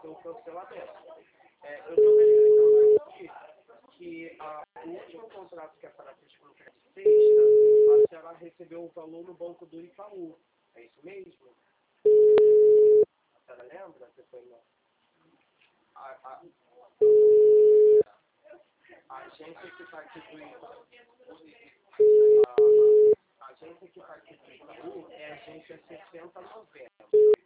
seu cancelamento. Eu estou verificando aqui que o último contrato que a senhora fez para o sexta, a senhora recebeu o valor no banco do Itaú. É isso mesmo? A senhora lembra? Que foi a agência que está aqui do Itaú. A agência que está aqui do Itaú é a agência 6090.